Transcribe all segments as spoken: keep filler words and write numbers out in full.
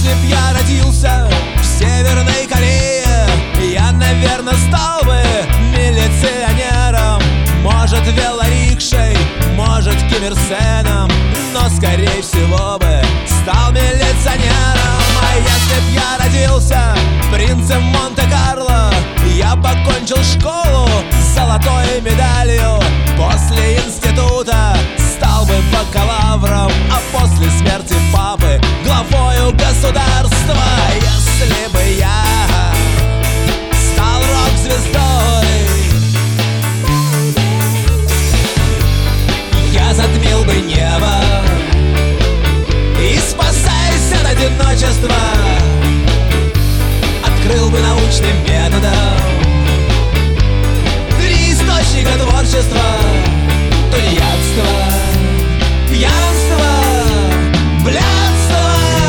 если б я родился в Северной Корее, я, наверное, стал бы милиционером. Может, велорикшей, может, Ким Ир Сеном, но, скорее всего, бы стал милиционером. А если б я родился принцем Монте-Карло, я покончил школу с золотой медалью. После института стал бы бакалавром, а после смерти папы главою государства. Если бы я стал рок-звездой, я затмил бы небо и, спасаясь от одиночества, открыл бы научным методом три источника творчества: тунеядство, пьянство, блядство,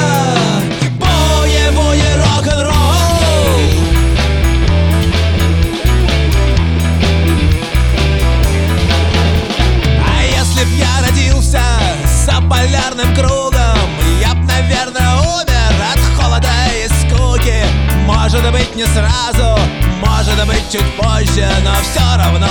боевой рок-н-ролл. А если б я родился за полярным кругом, я б, наверное, умер от холода и скуки. Может быть, не сразу, может быть, чуть позже, но все равно